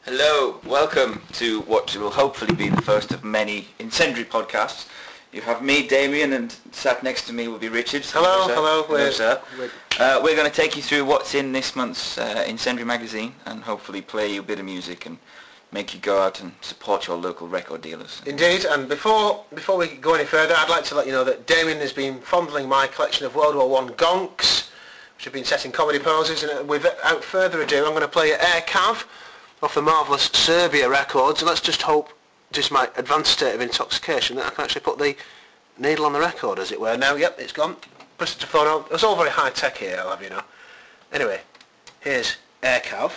Hello, welcome to what will hopefully be the first of many Incendiary podcasts. You have me, Damien, and sat next to me will be Richard. Hello. Hello, sir. We're going to take you through what's in this month's Incendiary magazine and hopefully play you a bit of music and make you go out and support your local record dealers. Indeed, and before we go any further, I'd like to let you know that Damien has been fondling my collection of World War I gonks, which have been set in comedy poses, and without further ado, I'm going to play Air Cav off the marvellous Serbia records, and let's just hope, just my advanced state of intoxication, that I can actually put the needle on the record, as it were. Now, yep, it's gone. Press the phone on. It's all very high-tech here, I'll have you know. Anyway, here's Air Cav.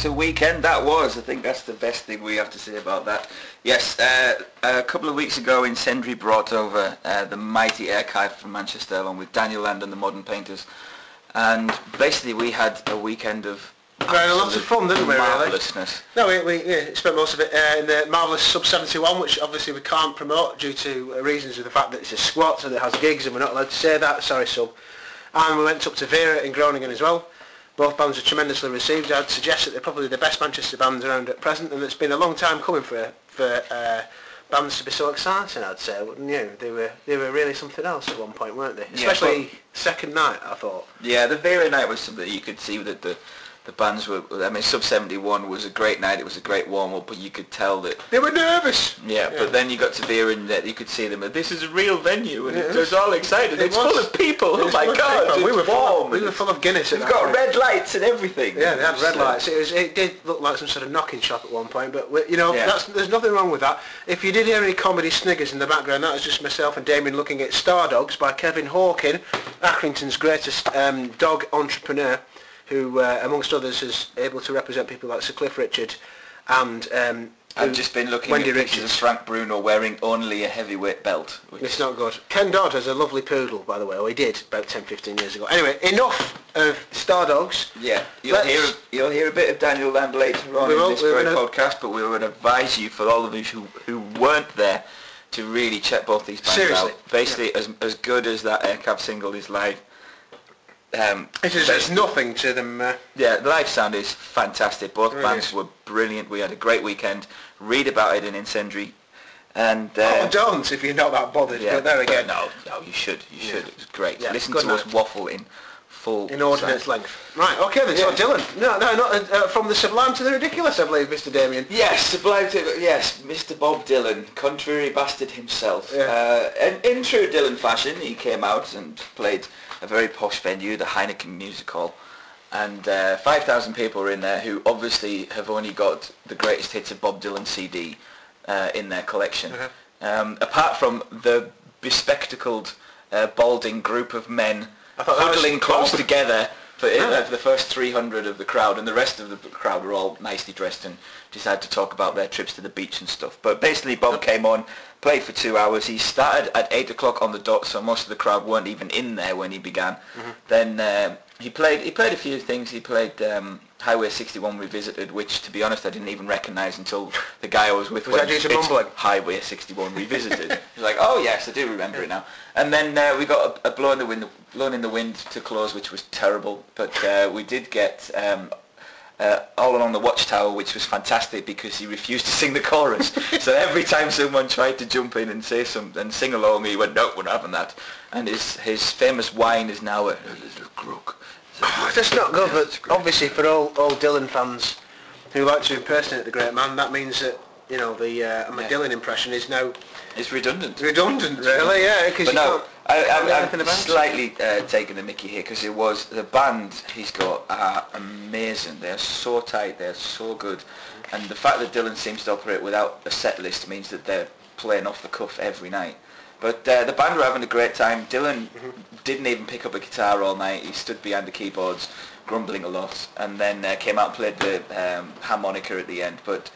a weekend that was. I think that's the best thing we have to say about that. Yes, a couple of weeks ago Incendiary brought over the mighty Archive from Manchester along with Daniel Land and the Modern Painters. And basically we had a weekend of very lots of fun, didn't we, really? Marvellousness. No, we spent most of it in the marvellous Sub-71, which obviously we can't promote due to reasons of the fact that it's a squat and it has gigs and we're not allowed to say that. Sorry, Sub. And we went up to Vera in Groningen as well. Both bands were tremendously received. I'd suggest that they're probably the best Manchester bands around at present, and it's been a long time coming for bands to be so exciting, I'd say. They were really something else at one point, weren't they? Especially second night, I thought. Yeah, the Vera night was something you could see that the bands were, I mean, Sub-71 was a great night, it was a great warm-up, but you could tell that... They were nervous! Yeah, but then you got to Vera and you could see them, this is a real venue, and it was all excited. It's full of people, oh my God, we were full of Guinness at that got point. Red lights and everything. Yeah, they had red lights. It did look like some sort of knocking shop at one point, but, there's nothing wrong with that. If you did hear any comedy sniggers in the background, that was just myself and Damien looking at Star Dogs by Kevin Hawkin, Accrington's greatest dog entrepreneur, who, amongst others, is able to represent people like Sir Cliff Richard and I've just been looking Wendy at pictures of Frank Bruno wearing only a heavyweight belt. It's not good. Ken Dodd has a lovely poodle, by the way, or he did about 10-15 years ago. Anyway, enough of Star Dogs. Yeah, you'll hear a bit of Daniel Land later on in this great podcast, but we would advise you, for all of you who weren't there, to really check both these bands out. Basically, as good as that Aircab single is live, there's nothing to them. Yeah, the live sound is fantastic. Both bands were brilliant. We had a great weekend. Read about it in Incendiary. And don't if you're not that bothered. Yeah, but there we go. No, you should. You should. It was great. Yeah, Listen to us waffle in full inordinate length. Right. Okay then. So Dylan. No, not from the sublime to the ridiculous, I believe, Mr. Damien. Yes, sublime to Mr. Bob Dylan, contrary bastard himself. Yeah. And in true Dylan fashion, he came out and played a very posh venue, the Heineken Music Hall, and 5,000 people were in there who obviously have only got the greatest hits of Bob Dylan CD in their collection. Apart from the bespectacled, balding group of men huddling close together for the first 300 of the crowd, and the rest of the crowd were all nicely dressed and decided to talk about their trips to the beach and stuff. But basically Bob came on, played for 2 hours. He started at 8 o'clock on the dot, so most of the crowd weren't even in there when he began. Then he played a few things. He played Highway 61 Revisited, which, to be honest, I didn't even recognise until the guy I was with was that due to mumbling? Highway 61 Revisited. He was like, oh yes, I do remember it now. And then we got a Blown in the Wind to close, which was terrible. But we did get All Along the Watchtower, which was fantastic because he refused to sing the chorus. So every time someone tried to jump in and say something and sing along, he went, no, we're not having that. And his famous whine is now a little crook. That's not good, but obviously for all Dylan fans who like to impersonate the great man, that means that the Dylan impression is now... It's redundant. Redundant, really, yeah. But no, I'm slightly taking the mickey here because the band he's got are amazing. They're so tight, they're so good. And the fact that Dylan seems to operate without a set list means that they're playing off the cuff every night. But the band were having a great time. Dylan didn't even pick up a guitar all night. He stood behind the keyboards, grumbling a lot, and then came out and played the harmonica at the end. But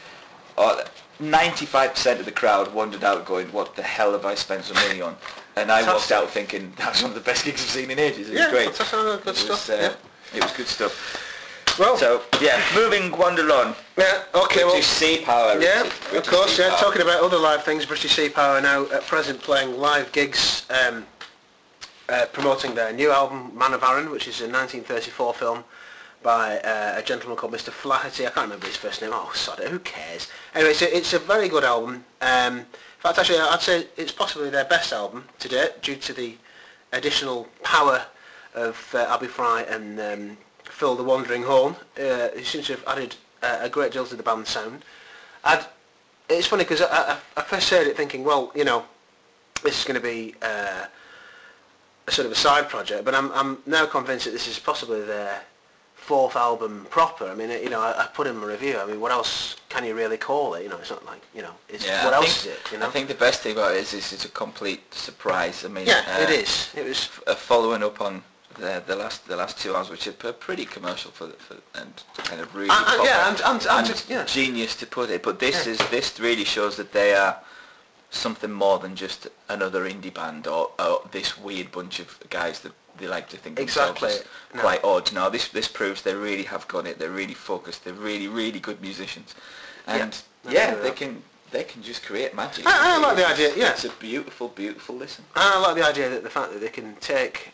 95% of the crowd wandered out going, what the hell have I spent some money on? And I walked out thinking, that's one of the best gigs I've seen in ages. It was great. Good stuff. It was good stuff. Well, so, moving wander on. Yeah, okay, British Sea Power. Yeah, of course, talking about other live things, British Sea Power are now at present playing live gigs, promoting their new album, Man of Arran, which is a 1934 film by a gentleman called Mr. Flaherty. I can't remember his first name. Oh, sod it, who cares? Anyway, it's a very good album. In fact, actually, I'd say it's possibly their best album to date, due to the additional power of Abbey Fry and Phil the Wandering Horn. He seems to have added a great deal to the band's sound. It's funny because I first heard it thinking, well, this is going to be a sort of a side project, but I'm now convinced that this is possibly their fourth album proper. I mean, I put in a review. I mean, what else can you really call it? It's not like, what else is it? I think the best thing about it is it's a complete surprise. I mean, it is. It was following up on the last 2 hours, which are pretty commercial and kind of really genius to put it. But this really shows that they are something more than just another indie band or this weird bunch of guys that they like to think themselves as quite odd. No, this proves they really have got it. They're really focused. They're really, really good musicians, and they can just create magic. I like the idea. Yeah, it's a beautiful, beautiful listen. I like the idea that the fact that they can take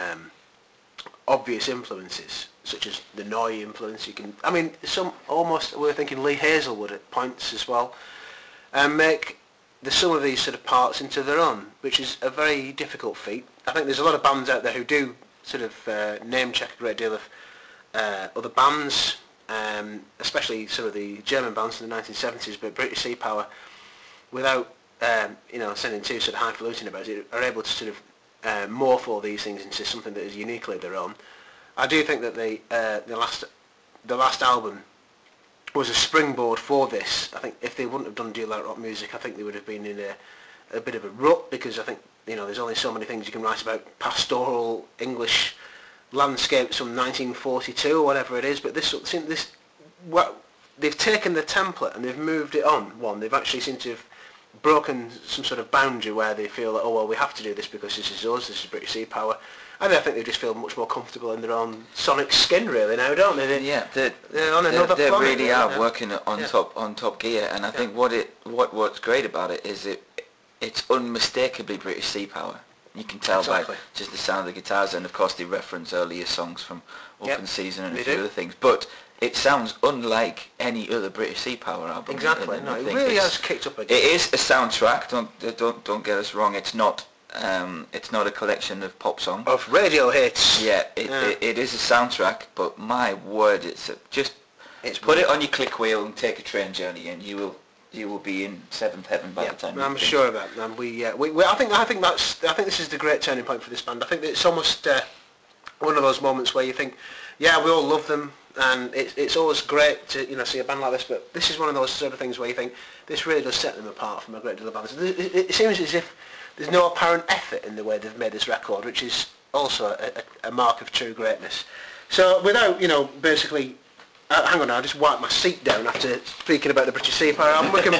obvious influences, such as the Neu! Influence. Some almost we're thinking Lee Hazelwood at points as well, and make some of these sort of parts into their own, which is a very difficult feat. I think there's a lot of bands out there who do sort of name check a great deal of other bands, especially some of the German bands in the 1970s, but British Sea Power, without sounding too sort of highfalutin about it, are able to sort of morph all these things into something that is uniquely their own. I do think that the last album was a springboard for this. I think if they wouldn't have done Do You Like Rock Music, I think they would have been in a bit of a rut, because I think there's only so many things you can write about pastoral English landscapes from 1942 or whatever it is. But they've taken the template and they've moved it on. They've actually seemed to have broken some sort of boundary where they feel that, we have to do this because this is us, this is British Sea Power. And I think they just feel much more comfortable in their own sonic skin, really, now, don't they? They're on another planet. They really are working on top gear, and I think what's great about it is it's unmistakably British Sea Power. You can tell by just the sound of the guitars, and of course they reference earlier songs from Open Season and a few other things. But it sounds unlike any other British Sea Power album. Exactly. It really has kicked up again. It is a soundtrack. Don't get us wrong. It's not a collection of pop songs. Of radio hits. Yeah, it is a soundtrack, but my word, it's put it on your click wheel and take a train journey, and you will be in seventh heaven by the time. I'm sure of that. And I think this is the great turning point for this band. I think that it's almost one of those moments where you think, we all love them, and it's always great to see a band like this, but this is one of those sort of things where you think this really does set them apart from a great deal of bands. It seems as if there's no apparent effort in the way they've made this record, which is also a mark of true greatness. So without, basically, hang on now, I just wiped my seat down after speaking about the British Sea Power album. We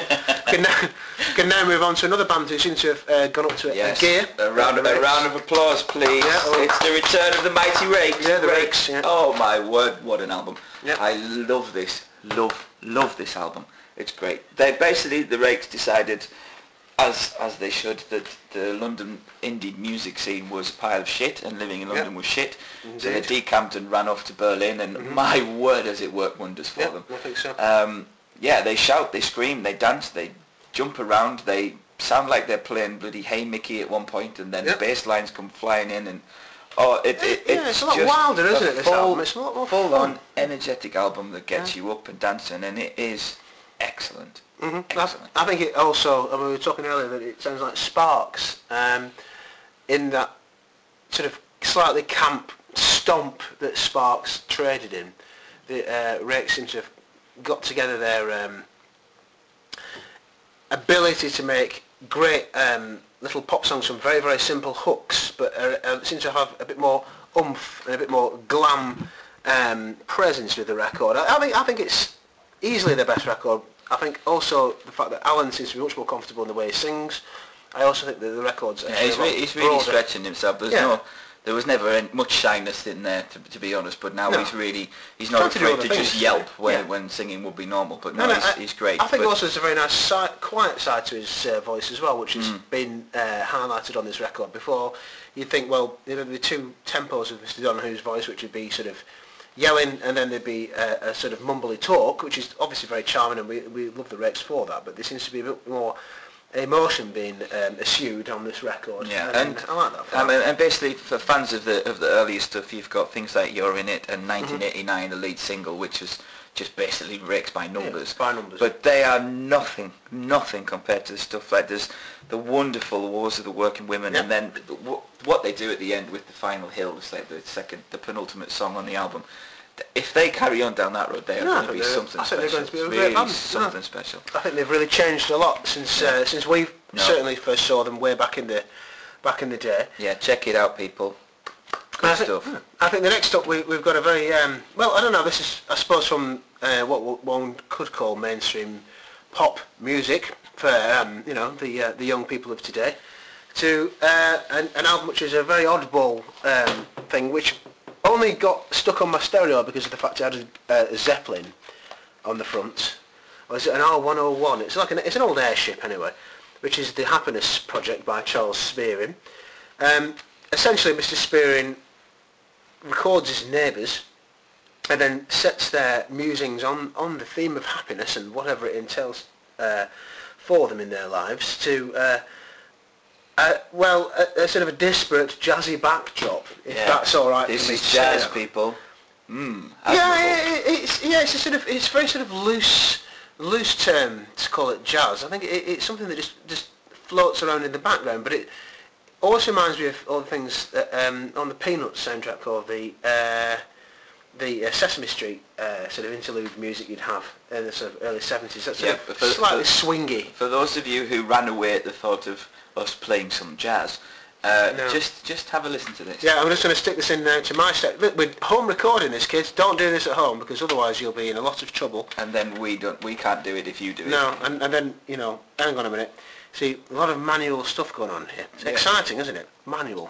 can now move on to another band who seems to have gone up to a gear. A round of applause, please. It's the return of the Mighty Rakes. Yeah, the Rakes. Yeah. Oh my word, what an album. Yeah. I love this. Love this album. It's great. The Rakes decided, as they should, that the London indie music scene was a pile of shit, and living in London was shit. Indeed. So they decamped and ran off to Berlin, and my word, has it worked wonders for them. I think so. They shout, they scream, they dance, they jump around, they sound like they're playing bloody Hey Mickey at one point, and then the bass lines come flying in, and it's a lot wilder, isn't it, this album? It's a lot more full-on energetic album that gets you up and dancing, and it is excellent. Excellent. I think it also, we were talking earlier that it sounds like Sparks, in that sort of slightly camp stomp that Sparks traded in. The Rakes seem to have got together their ability to make great little pop songs from very, very simple hooks, but seem to have a bit more oomph and a bit more glam presence with the record. I think it's easily their best record. I think also the fact that Alan seems to be much more comfortable in the way he sings. I also think that the record's he's really stretching himself. There was never much shyness in there, to be honest. But now he's not afraid to just yelp when singing would be normal. But he's great. I think also there's a very nice quiet side to his voice as well, which has been highlighted on this record. Before you'd think, well, there'd be two tempos of Mr. Donohue's voice, which would be sort of yelling, and then there'd be a sort of mumbly talk, which is obviously very charming, and we love the Rakes for that, but there seems to be a bit more emotion being eschewed on this record. Yeah, and I like that. And basically for fans of the earlier stuff, you've got things like You're In It and 1989, the lead single, which is just basically Rakes by numbers. By numbers. But they are nothing compared to the stuff like there's the wonderful Wars of the Working Women, and then what they do at the end with the final hill, it's like the penultimate song on the album. If they carry on down that road, they are going to be something special. They're going to be a great band. Something special. I think they've really changed a lot since we certainly first saw them way back in the day. Yeah, check it out, people. Good stuff. I think the next up we've got a very well, I don't know. This is, I suppose, from what one could call mainstream pop music for you know, the young people of today, to an album which is a very oddball thing, which only got stuck on my stereo because of the fact it had a Zeppelin on the front. Or is it an R101? It's like it's an old airship anyway, which is The Happiness Project by Charles Spearing. Essentially, Mr. Spearing records his neighbours and then sets their musings on the theme of happiness and whatever it entails for them in their lives to a sort of a disparate jazzy backdrop, if that's all right. This for me is to jazz, say. people. It's a sort of, it's very sort of loose term to call it jazz. I think it's something that just floats around in the background, but it also reminds me of all the things that, on the Peanuts soundtrack, or the Sesame Street sort of interlude music you'd have in the sort of early 70s. That's slightly swingy. For those of you who ran away at the thought of us playing some jazz, No. just have a listen to this. Yeah, I'm just going to stick this in to my set. We're home recording this, kids. Don't do this at home, because otherwise you'll be in a lot of trouble. And then we can't do it if you do it. No, and then, you know, hang on a minute. See, a lot of manual stuff going on here. It's exciting, isn't it? Manual.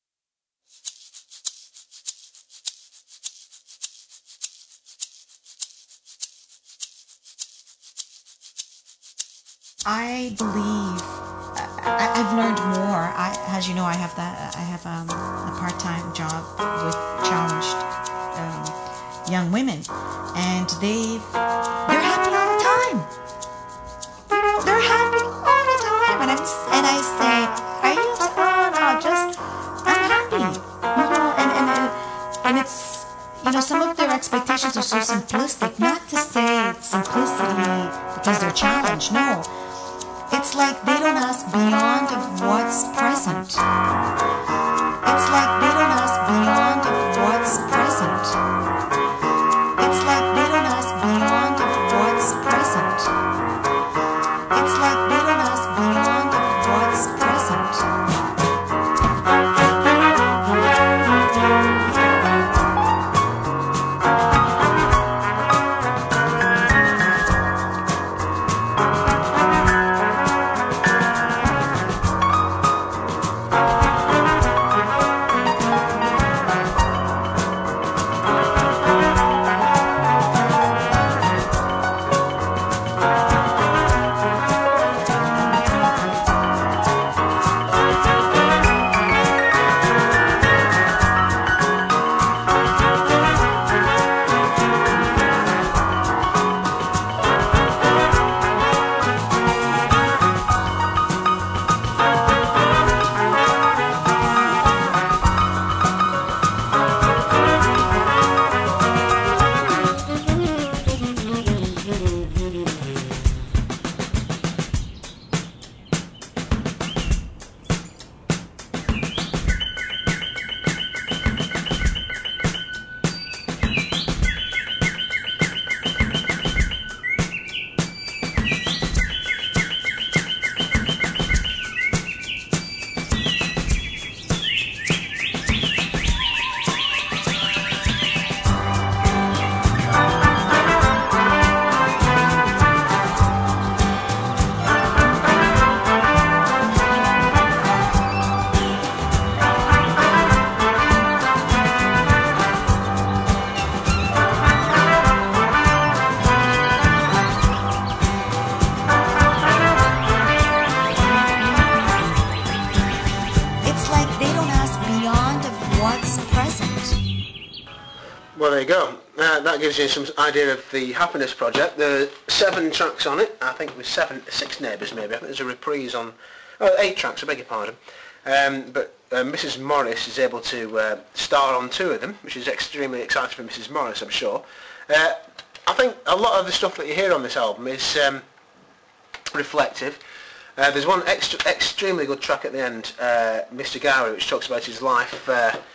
I believe I've learned more. As you know, I have a part-time job with challenged young women, and they're happy all the time. You know, they're happy all the time, and I say, are you? Oh no, just I'm happy. You know, and it's, you know, some of their expectations are so simplistic. Not to say it's simplicity because they're challenged. No. It's like they don't ask beyond of what's present. It's like they don't ask beyond of what's present. It's like they don't ask beyond of what's present. It's like they don't ask beyond of what's present. Well, there you go. That gives you some idea of the Happiness Project. There are 7 tracks on it. I think it was 6 neighbours maybe. I think there's a reprise on... 8 tracks, I beg your pardon. But Mrs. Morris is able to star on 2 of them, which is extremely exciting for Mrs. Morris, I'm sure. I think a lot of the stuff that you hear on this album is reflective. There's one extremely good track at the end, Mr. Gowrie, which talks about his life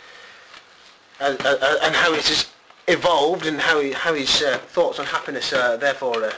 and how it has evolved, and how his thoughts on happiness are therefore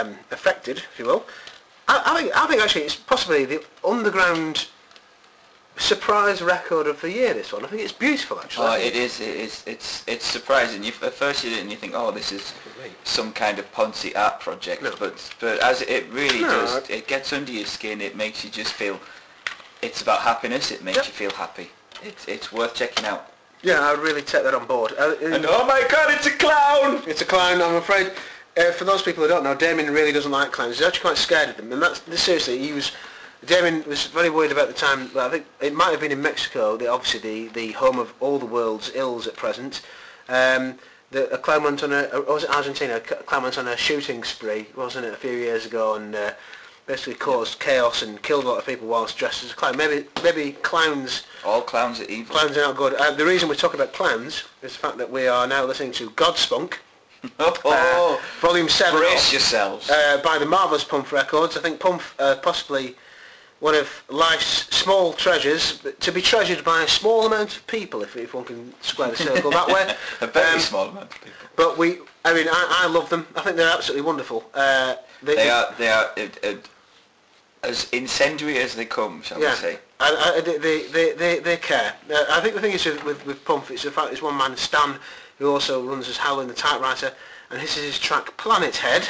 affected, if you will. I think actually it's possibly the underground surprise record of the year, this one. I think it's beautiful, actually. Oh, it is. It's surprising. At first you didn't. You think, oh, this is some kind of Ponzi art project. No. But as it really does, it gets under your skin. It makes you just feel. It's about happiness. It makes you feel happy. It's worth checking out. Yeah, I would really take that on board. And oh my God, it's a clown! It's a clown, I'm afraid. For those people who don't know, Damien really doesn't like clowns. He's actually quite scared of them. And seriously, Damien was very worried about the time. I think it might have been in Mexico, obviously the home of all the world's ills at present. A clown went on or was it Argentina? A clown went on a shooting spree, wasn't it, a few years ago, and basically caused chaos and killed a lot of people whilst dressed as a clown. Maybe clowns... All clowns are evil. Clowns are not good. The reason we're talking about clowns is the fact that we are now listening to Godspunk. Volume 7. Brace yourselves. By the Marvellous Pumph Records. I think Pumph, possibly one of life's small treasures, but to be treasured by a small amount of people, if one can square the circle that way. A very small amount of people. But I love them. I think they're absolutely wonderful. They are as incendiary as they come, shall we say. They care. I think the thing is with Pumph, it's the fact it's one man, Stan, who also runs as Howlin' the Typewriter, and this is his track Planet Head.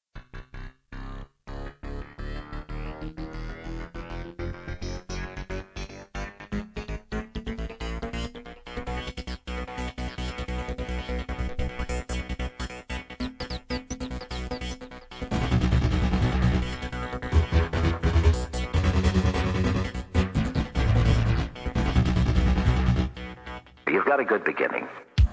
You've got a good beginning.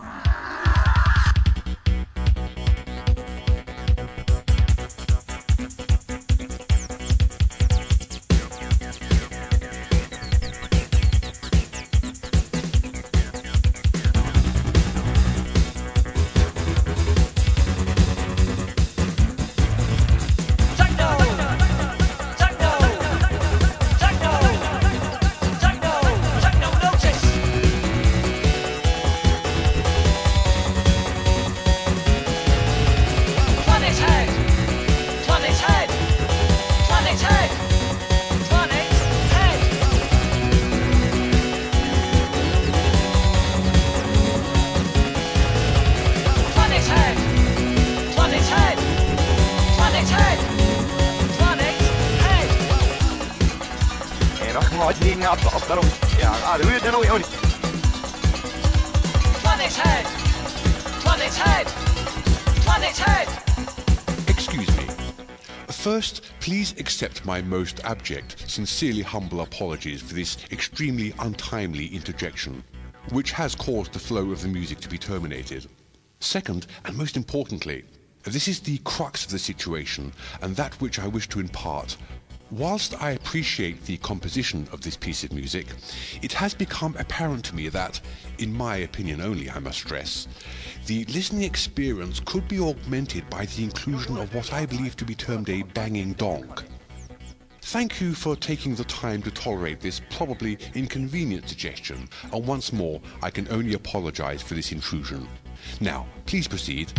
Excuse me. First, please accept my most abject, sincerely humble apologies for this extremely untimely interjection, which has caused the flow of the music to be terminated. Second, and most importantly, this is the crux of the situation, and that which I wish to impart. Whilst I appreciate the composition of this piece of music, it has become apparent to me that, in my opinion only I must stress, the listening experience could be augmented by the inclusion of what I believe to be termed a banging donk. Thank you for taking the time to tolerate this probably inconvenient suggestion, and once more I can only apologize for this intrusion. Now, please proceed.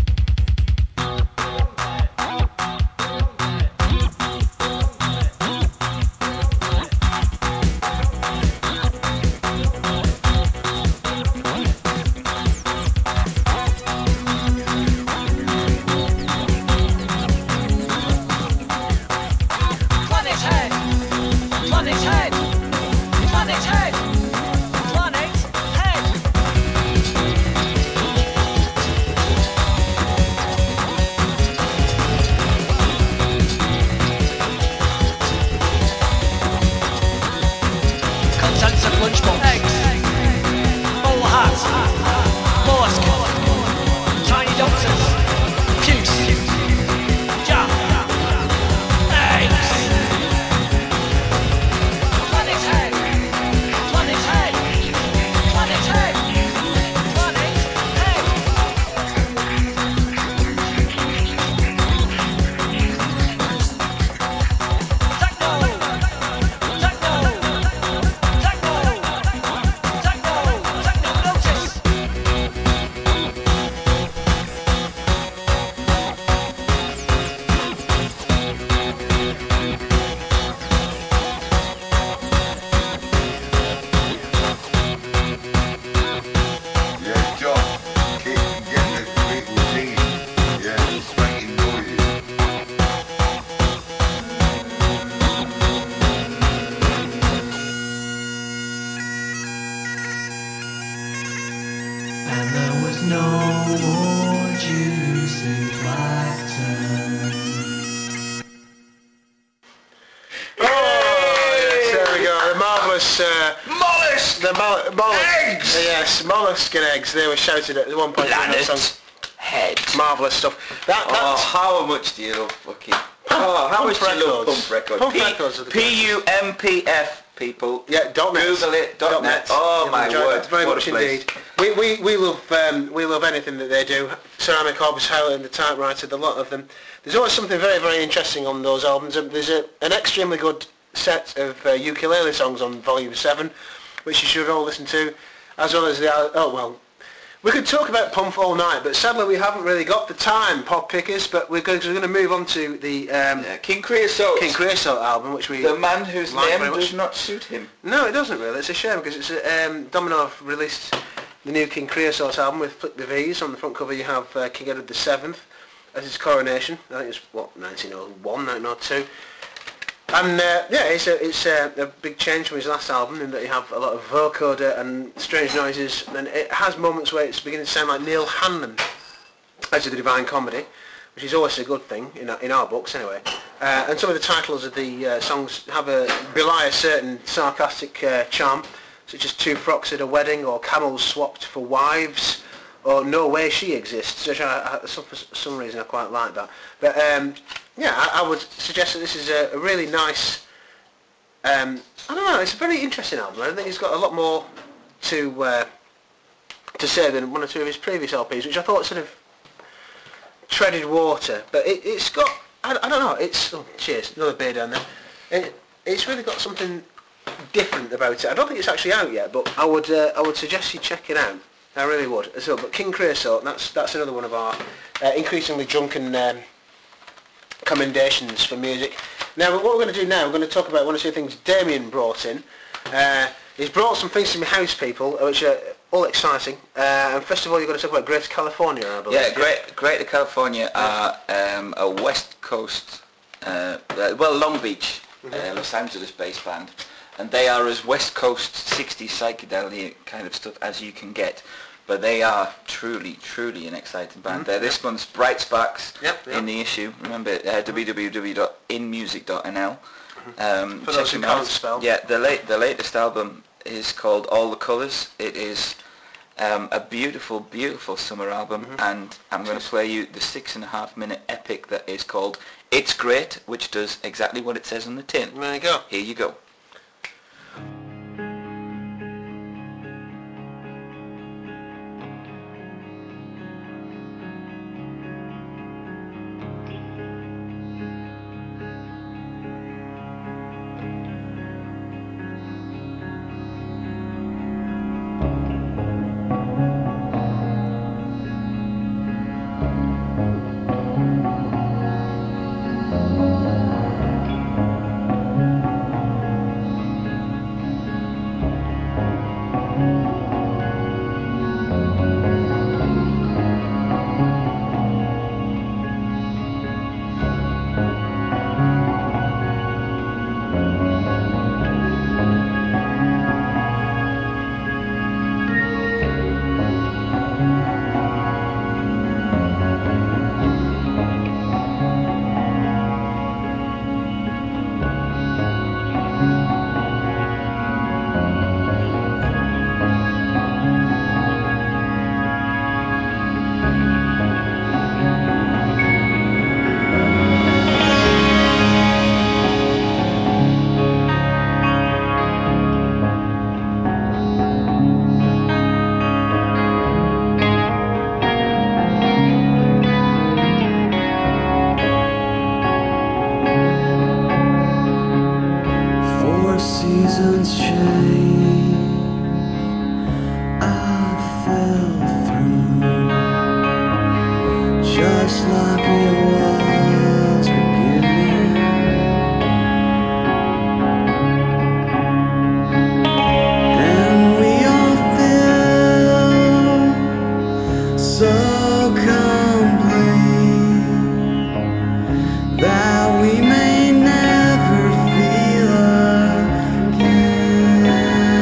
was no more juice in Clacton. There we go. The marvellous... Mollusk! the mollusk... Eggs! Yes, mollusk and eggs. They were shouted at one point. Planet Head. Marvellous stuff. That's... How much do you love fucking... how much do you love Pump Records? Pump Records are the P-U-M-P-F, people. Yeah, .net. Google it, .net. Oh Yeah, my enjoy word, that very what much a place. indeed. We love anything that they do. Ceramic Hobbs, Howland, the Typewriter, the lot of them. There's always something very, very interesting on those albums. There's an extremely good set of ukulele songs on Volume 7, which you should all listen to, as well as the... we could talk about Pump all night, but sadly we haven't really got the time, Pop Pickers, but we're going to move on to the King Creosote. King Creosote album, which we... The man whose like name very much. does not suit him. No, it doesn't really. It's a shame because it's Domino have released the new King Creosote album with Flick the V's. On the front cover you have King Edward VII as his coronation. I think it's 1901, 1902. And it's a big change from his last album in that you have a lot of vocoder and strange noises, and it has moments where it's beginning to sound like Neil Hannon as of the Divine Comedy, which is always a good thing in our books anyway. And some of the titles of the songs belie a certain sarcastic charm, such as Two Frocks at a Wedding, or Camels Swapped for Wives, or No Way She Exists, which for some reason I quite like that. But I would suggest that this is a really nice, I don't know, it's a very interesting album. I think he's got a lot more to say than one or two of his previous LPs, which I thought sort of treaded water. But it's got, I don't know, it's, oh cheers, another beer down there. It's really got something different about it. I don't think it's actually out yet, but I would suggest you check it out. I really would. So, but King Creosote, that's another one of our increasingly drunken commendations for music. Now, what we're going to do now, we're going to talk about one or two things Damien brought in. He's brought some things to my house, people, which are all exciting. And first of all, you're going to talk about Greater California, I believe. Yeah, Greater California are a West Coast, Long Beach, Los Angeles-based band. And they are as West Coast 60s psychedelic kind of stuff as you can get. But they are truly, truly an exciting band. This month's Bright Sparks in the issue. Remember, www.inmusic.nl. For those who can't spell. Yeah, the latest album is called All the Colours. It is a beautiful, beautiful summer album. And I'm going to play you the 6.5-minute epic that is called It's Great, which does exactly what it says on the tin. There you go. Here you go. seasons change, I fell through just like it was beginning. And we all feel so complete that we may never feel again.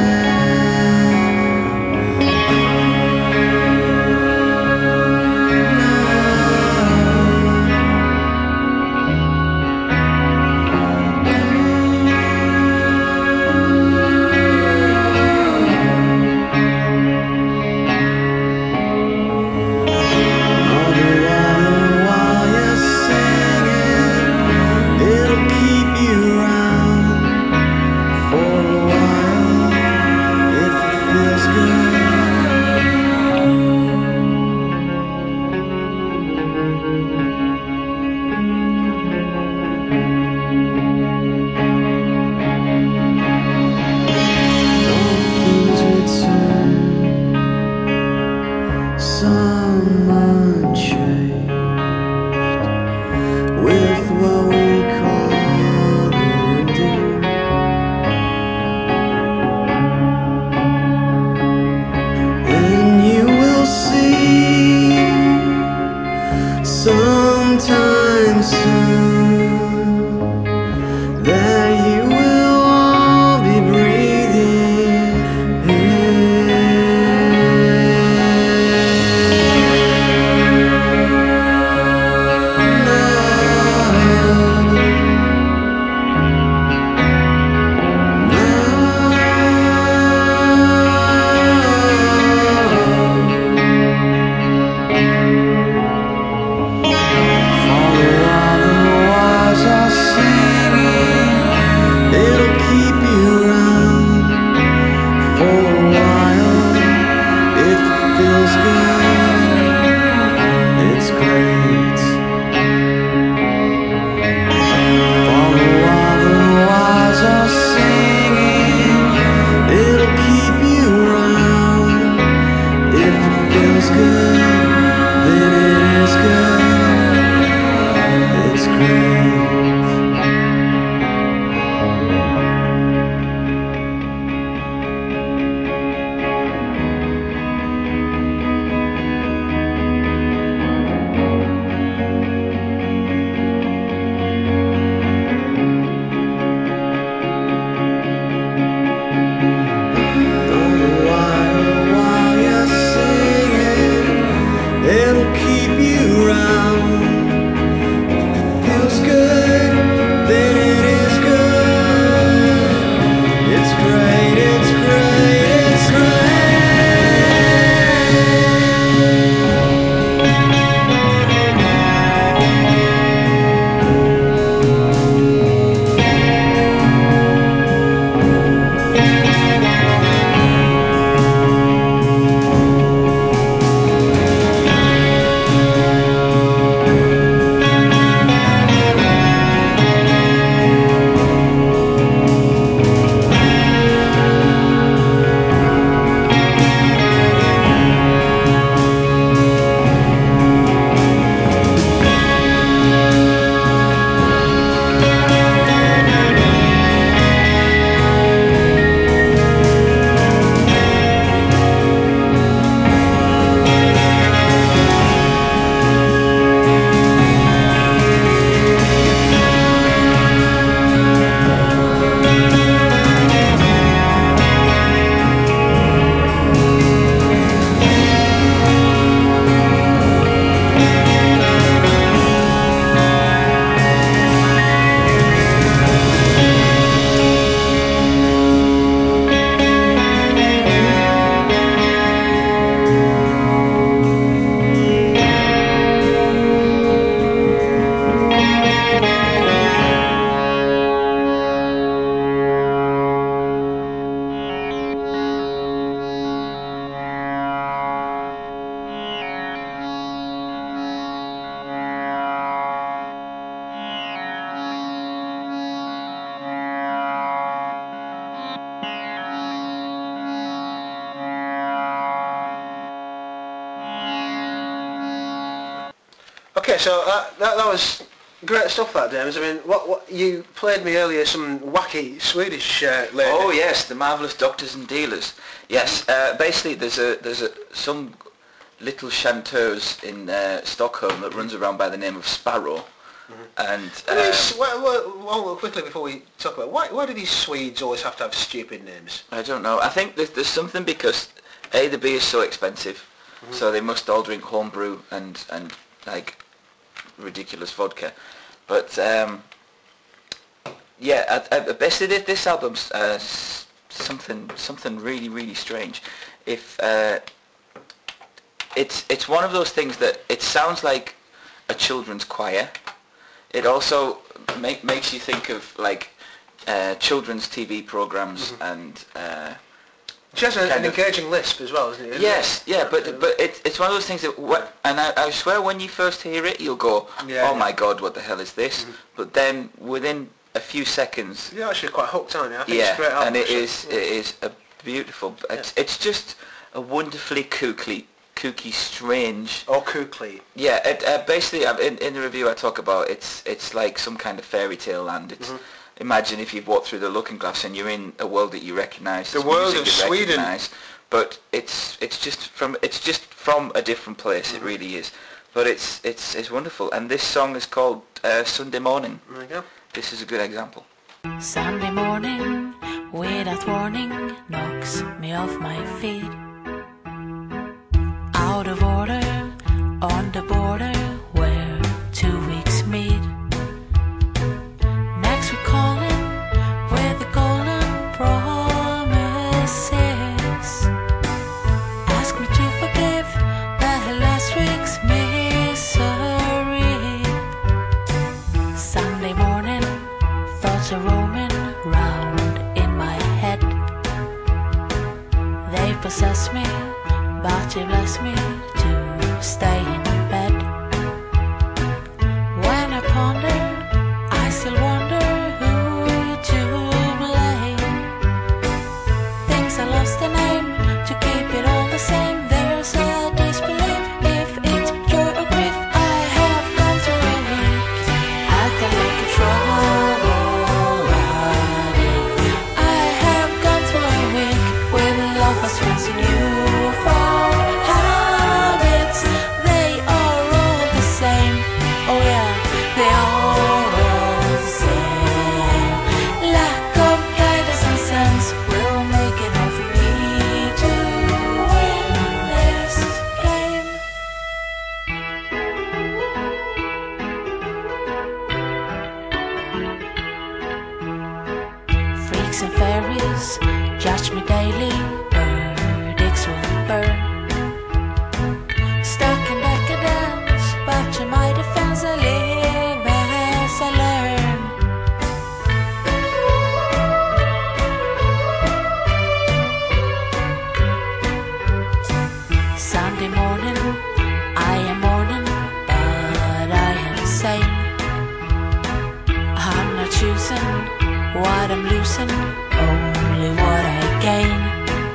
Okay, so that was great stuff, that, James. I mean, what you played me earlier some wacky Swedish lady. Oh yes, the Marvelous Doctors and Dealers. Yes, basically there's some little chanteuse in Stockholm that runs around by the name of Sparrow. And well, quickly before we talk about why do these Swedes always have to have stupid names? I don't know. I think there's something because the beer is so expensive, so they must all drink homebrew and like ridiculous vodka. But basically this album's something really strange. If it's one of those things that it sounds like a children's choir. It also makes you think of like children's TV programs and. She has an engaging lisp as well, isn't it? Yes, yeah, but it's one of those things that, and I swear when you first hear it, you'll go, my God, what the hell is this? But then within a few seconds, you're actually quite hooked, aren't you? I think it's a great album, and it is a beautiful. It's just a wonderfully kooky, strange. Or kooky. Yeah, basically, in the review I talk about it's like some kind of fairy tale land. It's. Imagine if you've walked through the Looking Glass and you're in a world that you recognise. The world of Sweden. But it's just from a different place. It really is. But it's wonderful. And this song is called Sunday Morning. There you go. This is a good example. Sunday morning, without warning, knocks me off my feet. Out of order, on the border, where 2 weeks meet. Next we're calling with the golden promises. Ask me to forgive the last week's misery. Sunday morning, thoughts are roaming round in my head. They possess me, but you bless me to stay in bed. When I ponder, I still wonder who to blame. Things I lost their name to keep it all the same. There's a disbelief if it's joy or grief. I have gone through a week, I can make a trouble addict. I have gone through a week with lovers, friends and new found habits. They are all the same. Oh yeah, they are all the same. Lack of guidance and sense will make it hard for me to win this game. Freaks and fairies judge me daily, verdicts will burn. Stuck in decadence, but in my defense I live as I learn. Sunday morning, I am mourning, but I am sane. I'm not choosing what I'm losing, only what I gain.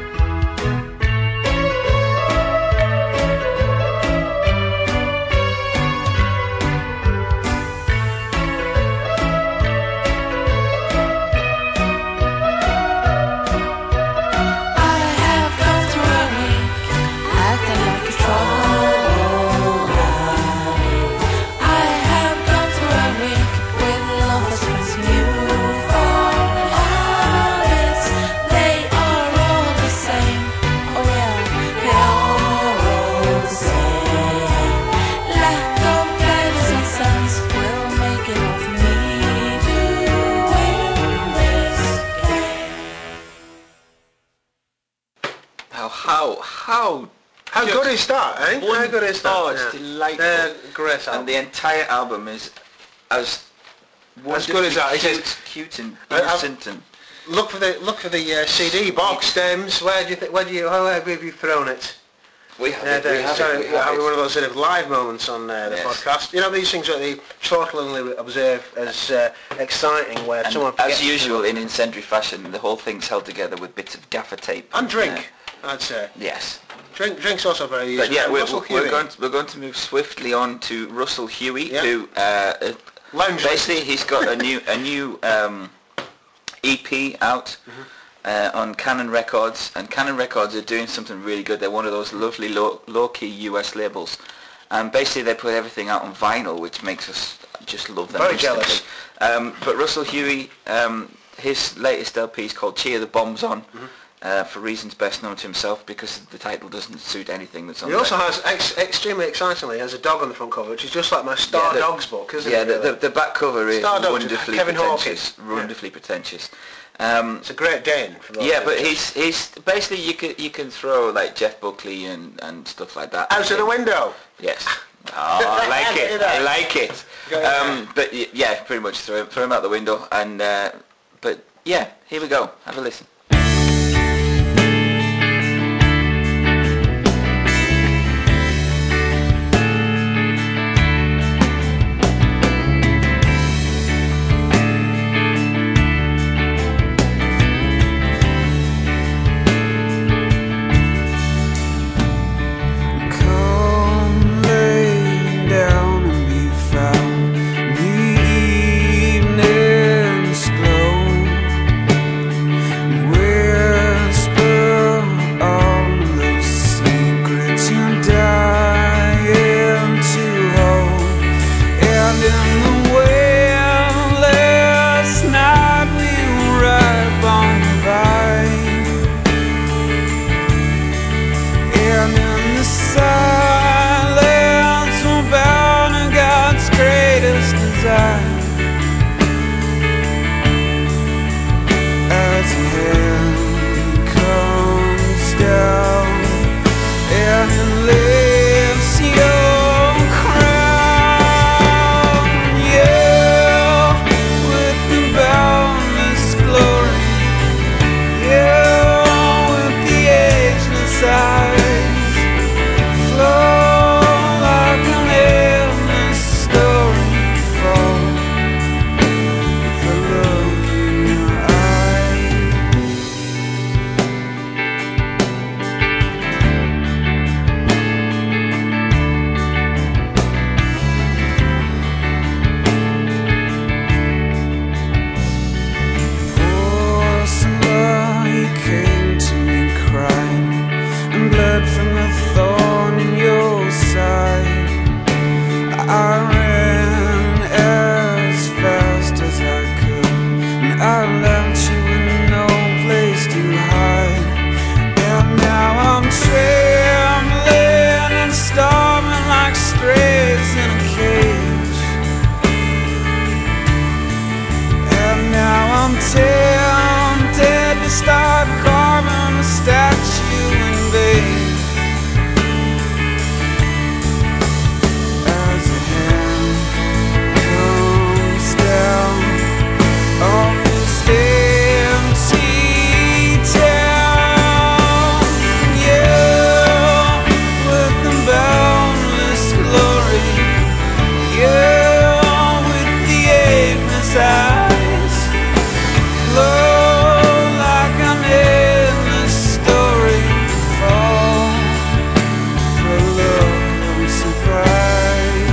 I have gone through a week, acting like a trouble addict. I have gone through a week with lovers, friends, new found habits. They are all the same. Oh yeah, they are all the same. Lack of guidance and sense will make it hard for me to win this game. How good is that, eh? How good is that? Oh, it's delightful. Great album. And the entire album is as good as that. It's cute and I've- innocent and Look for the CD box, Stems. Where have you thrown it? we have Yeah, it. We have sorry, it. We have having it. one of those sort of live moments on the Yes. podcast. You know, these things that the total only observe as exciting, where And someone as forgets usual in incendiary fashion, the whole thing's held together with bits of gaffer tape. and drink, I'd say. Yes. Drink's also very useful. But yeah, Russell Huey. we're going to move swiftly on to Russell Huey, Yeah. who Lounge basically he's got a new EP out on Canon Records, and Canon Records are doing something really good. They're one of those lovely low-key US labels, and basically they put everything out on vinyl, which makes us just love them. Very instantly. jealous. But Russell Huey, his latest LP is called Cheer the Bombs On. For reasons best known to himself, because the title doesn't suit anything that's on He there. also has, extremely excitingly, has a dog on the front cover, which is just like my Star Dogs book, isn't yeah, it? really? the back cover is Star Dogs, wonderfully Kevin pretentious. Hawkins. Wonderfully pretentious. It's a Great Dane. From Yeah, but he's basically you can throw like Jeff Buckley and stuff like that. Out of the window. Yes. Oh, I like it. I like it. Go ahead. But yeah, pretty much throw him out the window. And but yeah, here we go. Have a listen. Come lay down and be found. The evening's glow. Whisper all the secrets you're dying to hold. And in the windless night we ride on by. And in the silence we're bound to God's greatest desire. As the hand comes down and it lifts your crown, yeah, with the boundless glory, yeah, with the ageless eyes, flow like an endless story, fall with the look in your eyes. Porcelain, he came to me crying, and bled from the thorn in your side. I ran as fast as I could, and I left you in no place to hide. And now I'm trembling and storming like strays in a cage. And now I'm tempted to start carving a statue in vain. As the hand comes down on this empty town, yeah, with the boundless glory, yeah, with the ageless eyes, flow like an endless story, fall for look I'm so bright.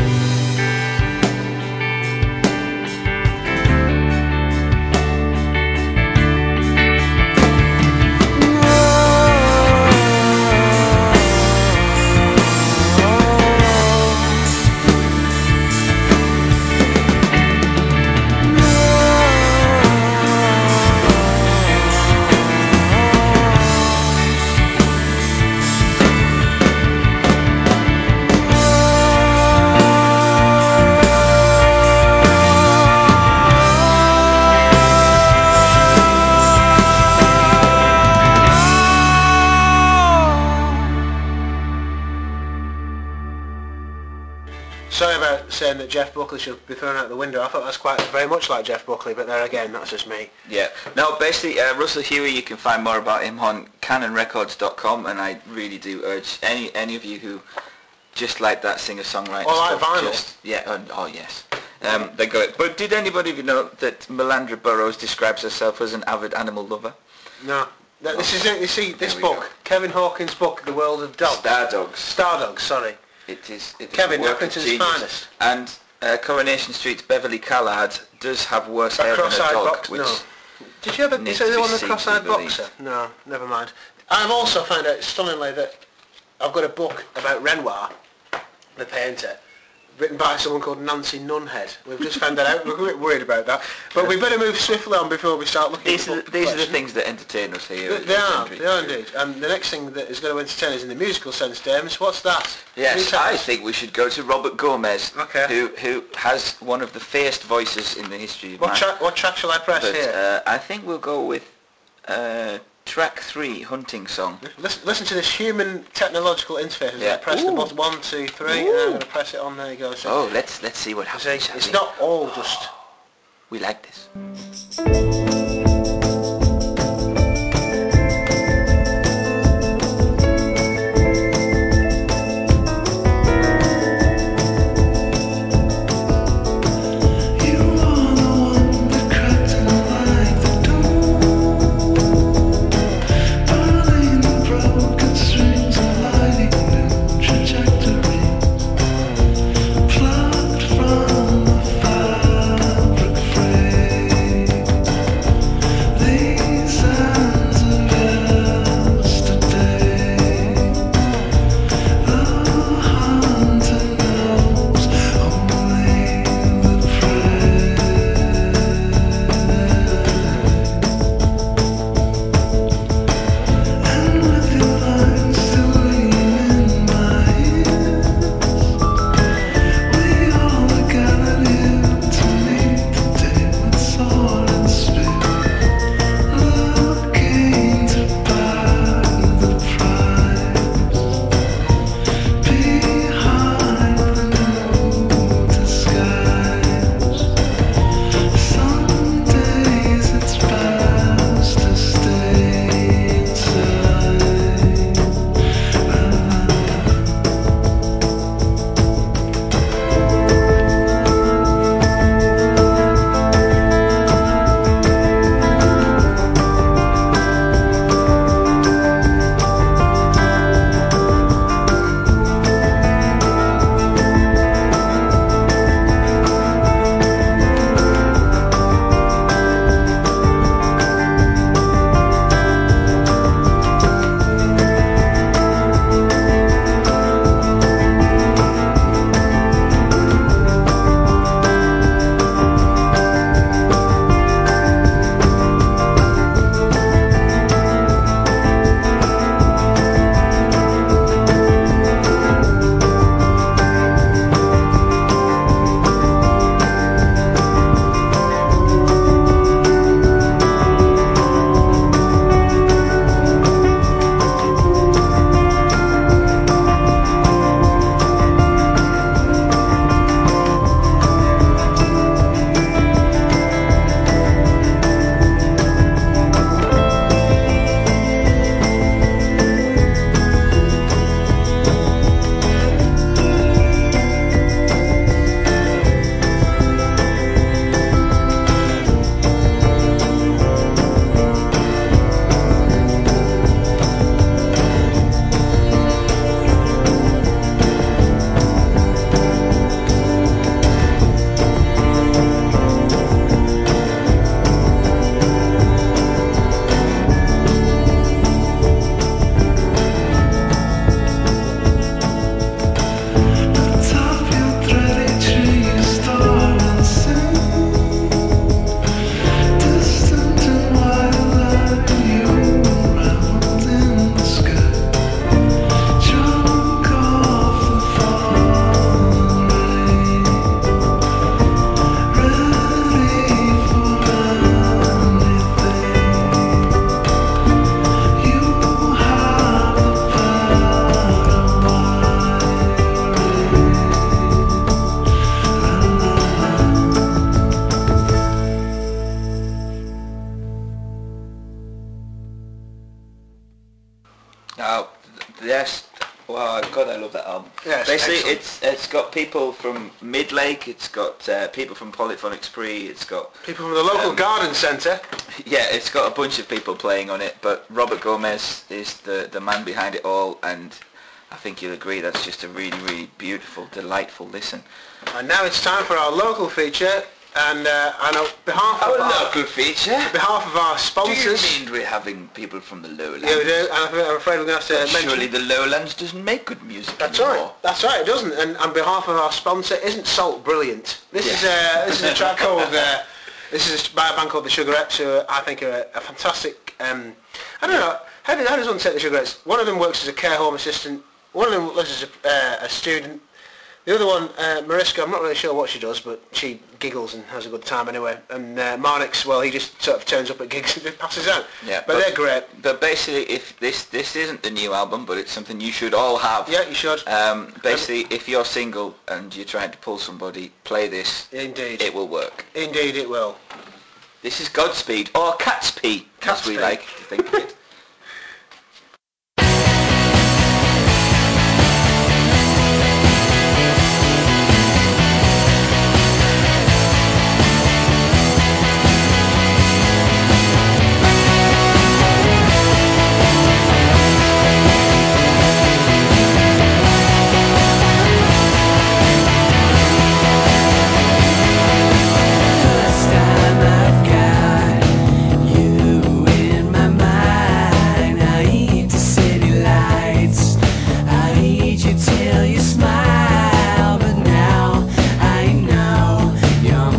Sorry about saying that Jeff Buckley should be thrown out the window. I thought that's quite very much like Jeff Buckley, but there again, that's just me. Yeah. No, basically, Russell Huey, you can find more about him on canonrecords.com, and I really do urge any of you who just like that singer-songwriter Or like stuff. vinyl. Oh yes. They got it. But did anybody of you know that Melandra Burrows describes herself as an avid animal lover? No. This is it. You see, this we book, go. Kevin Hawkins' book, The World of Dogs. Star Dogs. Stardogs, sorry. It is Kevin, a work of Accrington's genius. finest. And Coronation Street's Beverly Callard does have worse hair than a Cross-eyed dog, box? which No. Did you ever needs say to the be one, the seen to be cross-eyed believed. boxer? No, never mind. I've also found out stunningly that I've got a book about Renoir, the painter, written by someone called Nancy Nunhead. We've just found that out. We're a bit worried about that. But we better move swiftly on before we start looking These at are book the collection. things that entertain us here. They are indeed. And the next thing that is going to entertain us in the musical sense, James, what's that? Can you Yes, tell I us? think we should go to Robert Gomez, Okay. who has one of the fiercest voices in the history of What man. track shall I press But here? I think we'll go with track 3, Hunting Song. Listen to this human technological interface. Yeah. I press the Ooh. button 1, 2, 3, and Ooh. I'm going to press it on. There you go. So Oh, let's see what see, happens. shall it's we? not all just... We like this. Wow, God, I love that album. Yes, basically, excellent. it's got people from Midlake, it's got people from Polyphonic Spree, it's got People from the local garden centre. yeah, it's got a bunch of people playing on it. But Robert Gomez is the man behind it all, and I think you'll agree that's just a really, really beautiful, delightful listen. And now it's time for our local feature, and on behalf Our of local feature. on behalf of our Do sponsors. you mean we're having people from the lowlands? Yeah, we do, and I'm afraid we're going to have to mention. Surely the lowlands doesn't make good music That's anymore. right. That's right. It doesn't. And on behalf of our sponsor, isn't Salt brilliant? This is a track called. This is by a band called the Sugarettes, who I think are a fantastic. I don't know. How does one take the Sugarettes? One of them works as a care home assistant. One of them lives as a student. The other one, Mariska, I'm not really sure what she does, but she giggles and has a good time anyway. And Marnix, well, he just sort of turns up at gigs and passes out. Yeah, but they're great. But basically, if this isn't the new album, but it's something you should all have. Yeah, you should. Basically, if you're single and you're trying to pull somebody, play this. Indeed. It will work. Indeed it will. This is Godspeed, or Cat's Pee, as we Catspeed. like to think of it. First time I've got you in my mind. I eat the city lights. I eat you till you smile. But now I know you're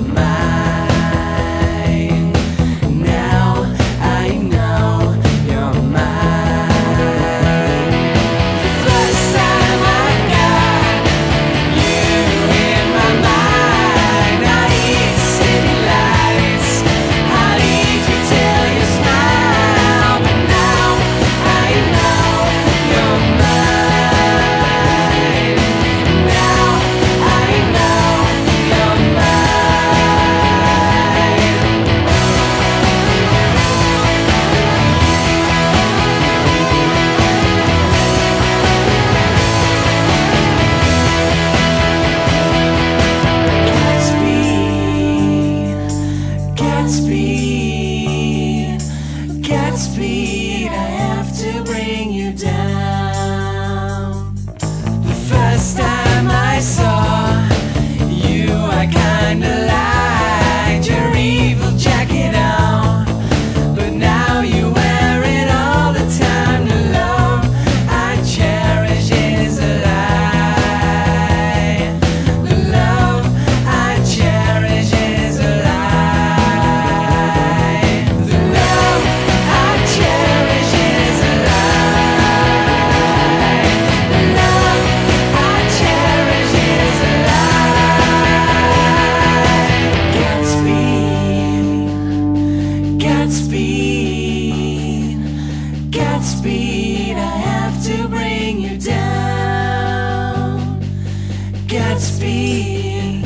mine. Now I know you're mine. The first time I've got you in my mind. I eat city lights. I eat you till you smile. But now I know you're mine. Now I know you're Godspeed, Godspeed, I have to bring you down. The first time I saw you, I kinda liked your evil jacket on. But now you wear it all the time. The love I cherish is a lie. The love I cherish is a lie. The love I cherish is a lie. The love I cherish is a lie. Godspeed, Godspeed, Godspeed, I have to bring you down. Godspeed,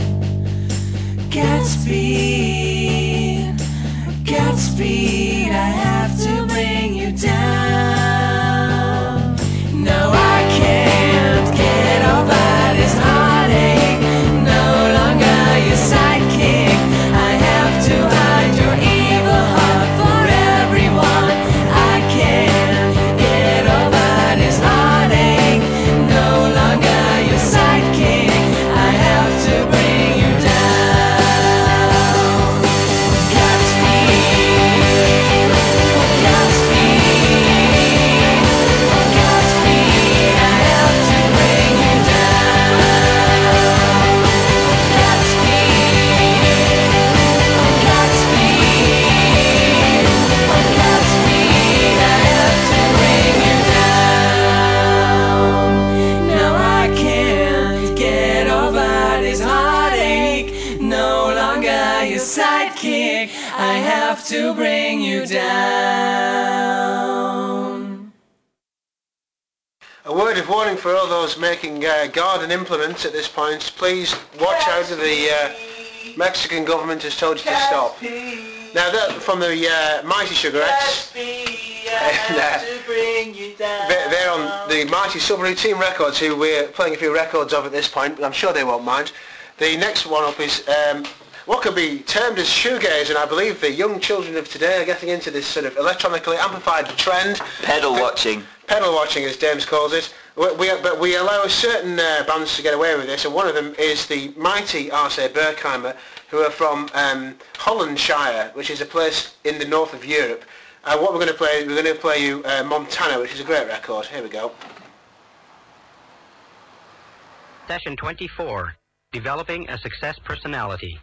Godspeed, Godspeed, I have to bring you down. No, I can't get over this heartache. No longer your sidekick. I have to hide your evil heart for everyone. I can't get over this heartache. No longer your sidekick. I have to bring you down. Godspeed, Godspeed, Godspeed, I have to bring you down. Godspeed, Godspeed, Godspeed, I have to bring you down. Now I can't get over this heartache. No longer your sidekick. I have to bring you down. A word of warning for all those making garden implements at this point. Please watch out that the Mexican government has told you to stop. Now that from the Mighty Sugarettes, they're on the mighty Subroutine Records, who we're playing a few records of at this point, but I'm sure they won't mind. The next one up is what could be termed as shoegaze, and I believe the young children of today are getting into this sort of electronically amplified trend. Pedal watching. Pedal watching, as James calls it. But we allow certain bands to get away with this, and one of them is the mighty R.C. Berkheimer, who are from Hollandshire, which is a place in the north of Europe. What we're going to play you Montana, which is a great record. Here we go. Session 24, Developing a Success Personality.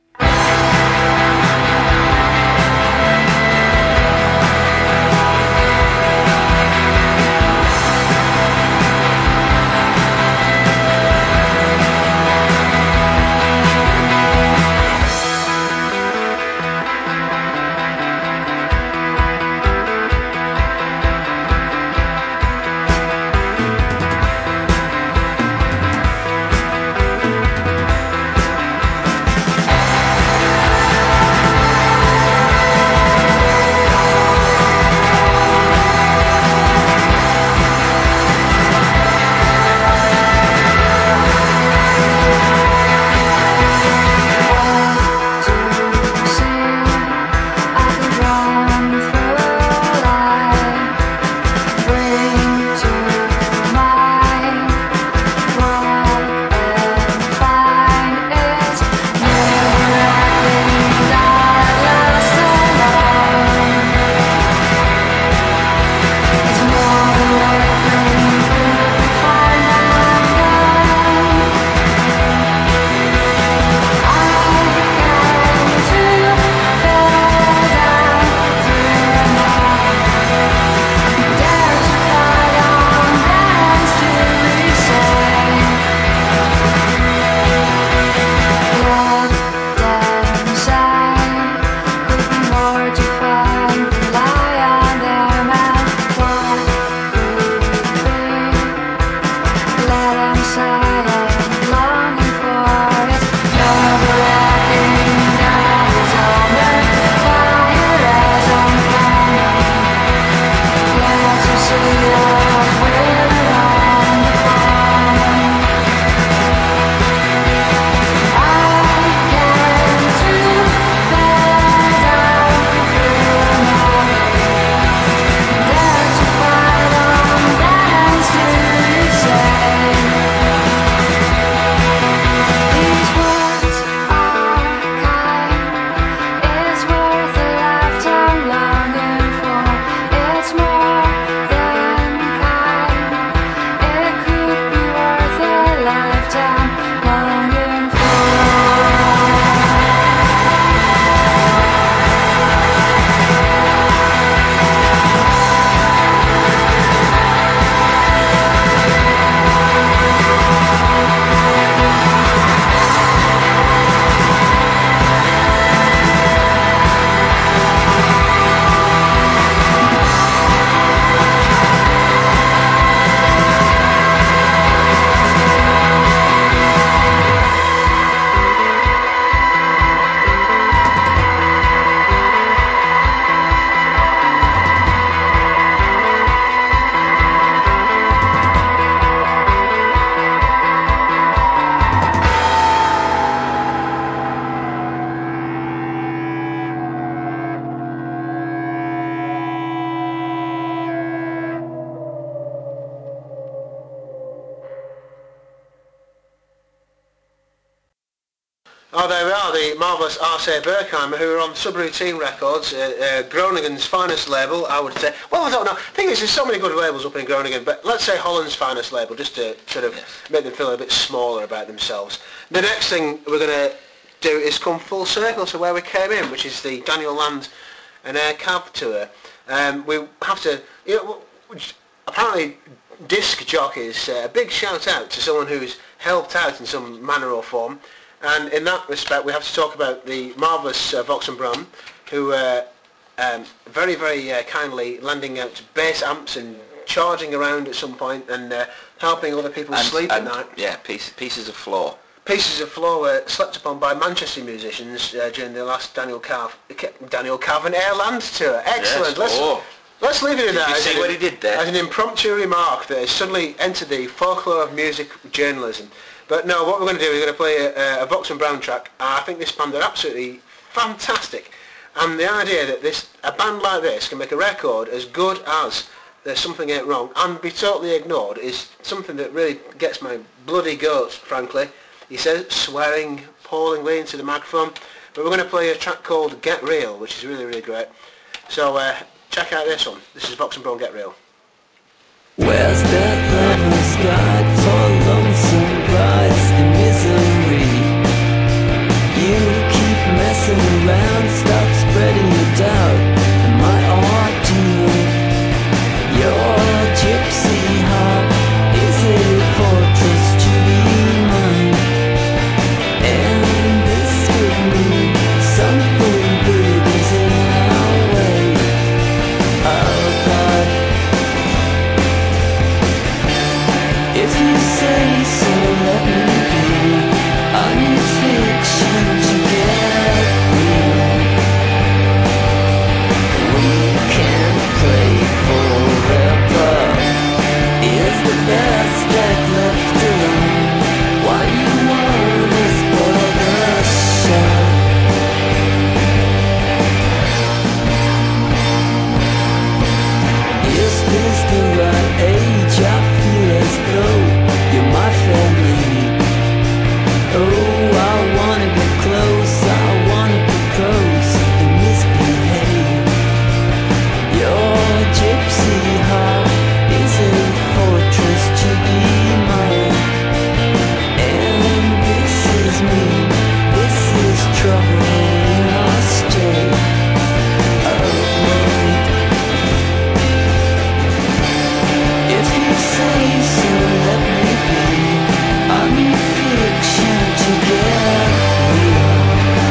Oh, there we are, the marvellous R.C. Berkheimer, who are on Subroutine Records, Groningen's finest label, I would say. Well, I don't know. The thing is, there's so many good labels up in Groningen, but let's say Holland's finest label, just to sort of make them feel a bit smaller about themselves. The next thing we're going to do is come full circle to where we came in, which is the Daniel Land and Air Cav tour. We have to, you know, apparently disc jockeys, a big shout out to someone who's helped out in some manner or form. And in that respect, we have to talk about the marvellous Vox and Bram, who very, very kindly lending out bass amps and charging around at some point and helping other people sleep at night. Yeah, pieces of floor. Pieces of floor were slept upon by Manchester musicians during the last Daniel Cav and Airland tour. Excellent. Yes. Let's leave it in Did that you see what he did there? as an impromptu remark that has suddenly entered the folklore of music journalism. But no, what we're going to do, we're going to play a Box and Brown track. I think this band are absolutely fantastic. And the idea that a band like this can make a record as good as There's Something Ain't Wrong and be totally ignored is something that really gets my bloody goats, frankly. He says, swearing appallingly into the microphone. But we're going to play a track called Get Real, which is really, really great. So check out this one. This is Box and Brown, Get Real. Where's that lover's guide for lonesome rides and misery? You keep messing around, stop spreading your doubt and my ordeal. Your gypsy heart is a fortress to be mine, and this could mean something big is in our way. Oh God, if you say so, let me be. I need fiction to get real. We can play forever. Is the best that left alone? Why you wanna spoil the show? Is this the right age? I feel as though you're my family. Oh, I wanna get close, I wanna propose and misbehave. Your gypsy heart is a fortress to be mine, and this is me, this is trouble in our state. Oh, if you say so, let me be. I need fiction to get real.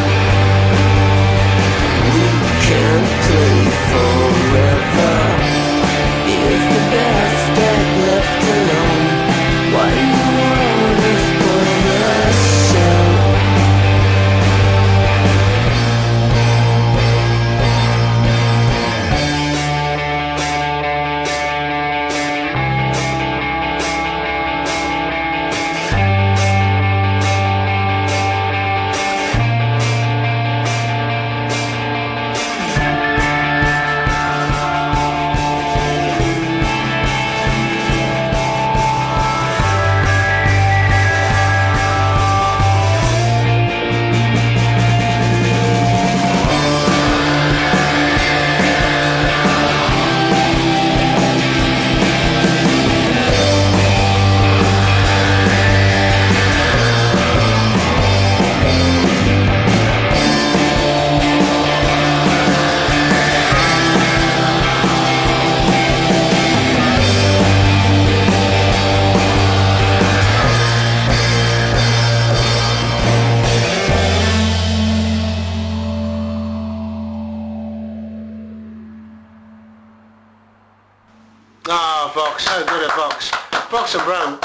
We can play forever. Is the best that left alone? Why do you wanna spoil the show? Ah, Vox, how good a Vox. Vox and Brown,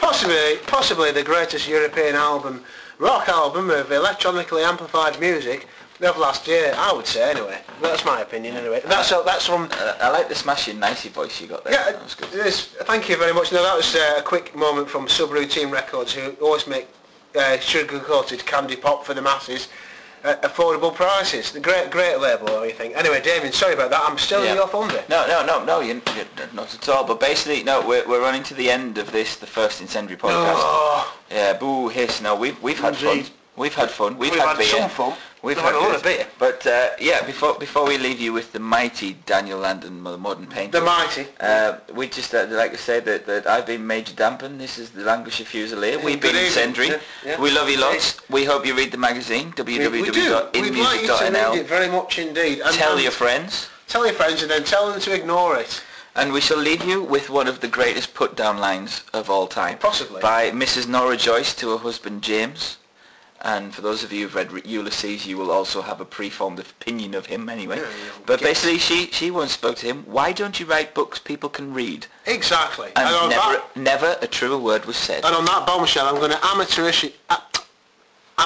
possibly the greatest European rock album of electronically amplified music of last year, I would say anyway. That's my opinion anyway. That's from... I like the smashing nicey voice you got there. Yeah, That was good. it is. Thank you very much. No, that was a quick moment from Subroutine Records, who always make sugar-coated candy pop for the masses at affordable prices. The great label, what do you think? Anyway, Damien, sorry about that. I'm stealing Yeah. your thunder. No, you're not at all. But basically, no, we're running to the end of the first Incendiary podcast. Oh, Yeah, boo, hiss. No, we've had fun. Indeed. We've had fun. We've We've had had beer. some fun. We've We've had had a lot good. of beer. But yeah, before we leave you with the mighty Daniel Landon, the Modern Painter. the mighty. We just like to say that I've been Major Dampen. This is the Lancashire Fusilier. We've Good been evening. Incendiary. Yeah. We love you lots. We hope you read the magazine, We do. We'd like you to www.inmusic.nl. read it very much indeed. And, Tell and your friends. Tell your friends and then tell them to ignore it. And we shall leave you with one of the greatest put-down lines of all time. Possibly. By Mrs. Nora Joyce to her husband James. And for those of you who've read Ulysses, you will also have a pre-formed opinion of him anyway. Yeah, but basically, she once spoke to him, why don't you write books people can read? Exactly. And on never a truer word was said. And on that bombshell, I'm going to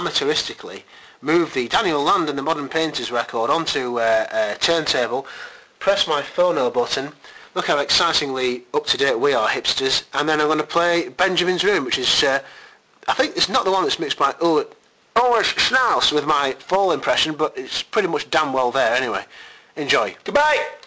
amateuristically move the Daniel Landon, the Modern Painters record onto a turntable, press my thumbnail button. Look how excitingly up-to-date we are, hipsters. And then I'm going to play Benjamin's Room, which is, I think it's not the one that's mixed by Ulrich Schnaus with my full impression, but it's pretty much damn well there anyway. Enjoy. Goodbye!